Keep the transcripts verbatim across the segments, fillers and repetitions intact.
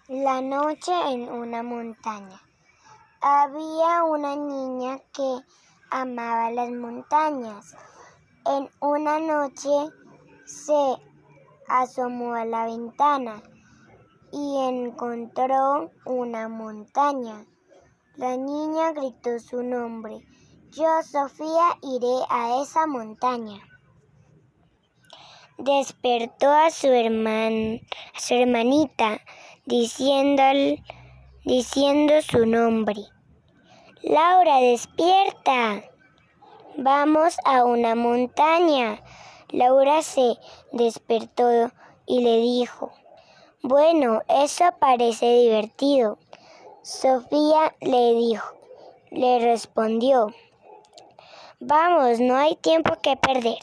La noche en una montaña. Había una niña que amaba las montañas. En una noche se asomó a la ventana y encontró una montaña. La niña gritó su nombre. Yo, Sofía, iré a esa montaña. Despertó a su herman, a su hermanita diciendo, diciendo su nombre. Laura, despierta. Vamos a una montaña. Laura se despertó y le dijo, bueno, eso parece divertido. Sofía le dijo, le respondió, vamos, no hay tiempo que perder.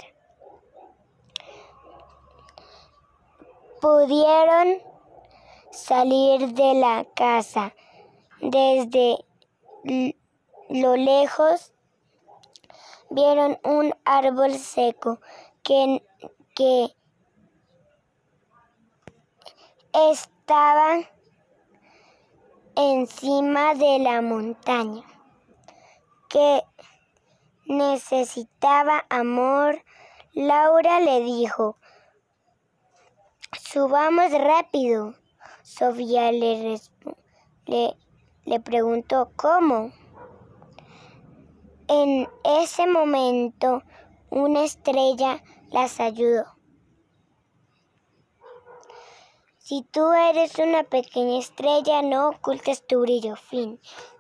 Pudieron salir de la casa. Desde lo lejos vieron un árbol seco que, que estaba encima de la montaña, que necesitaba amor. Laura le dijo, subamos rápido. Sofía le, le, le preguntó, ¿cómo? En ese momento, una estrella las ayudó. Si tú eres una pequeña estrella, no ocultes tu brillo. Fin.